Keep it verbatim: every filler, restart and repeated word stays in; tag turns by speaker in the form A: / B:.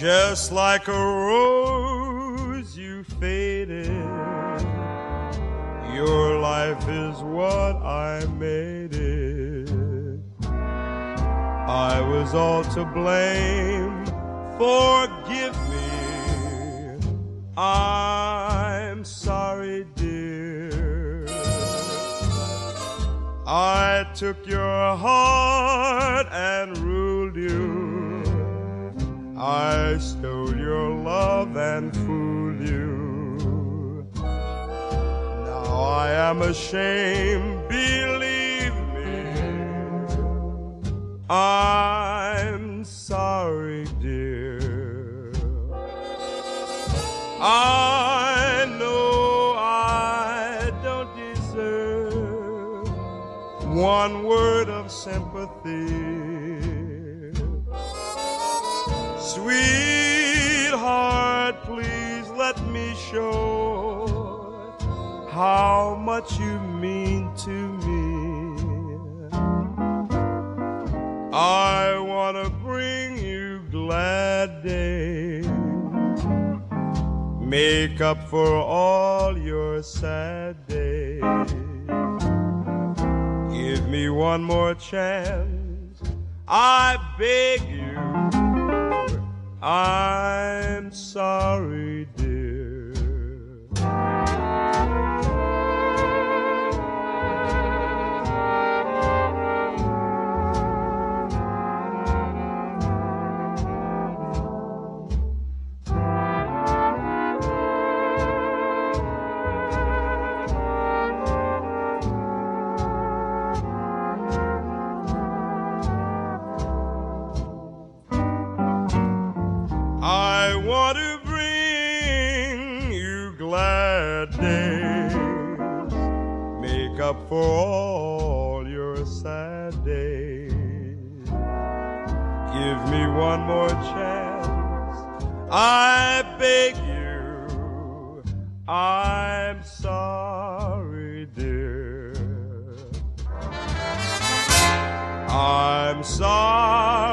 A: Just like a rose you faded, your life is what I made it. I was all to blame, forgive me, I'm sorry, dear. I took your heart and ruled you, I stole your love and fooled you. Now I am ashamed, believe me, I'm sorry, dear. I know I don't deserve one word of sympathy. Sweetheart, please let me show how much you mean to me. I want to bring you glad days, make up for all your sad days. Give me one more chance, I beg you. I'm sorry, dear. I want to bring you glad days, make up for all your sad days. Give me one more chance, I beg you. I'm sorry, dear. I'm sorry.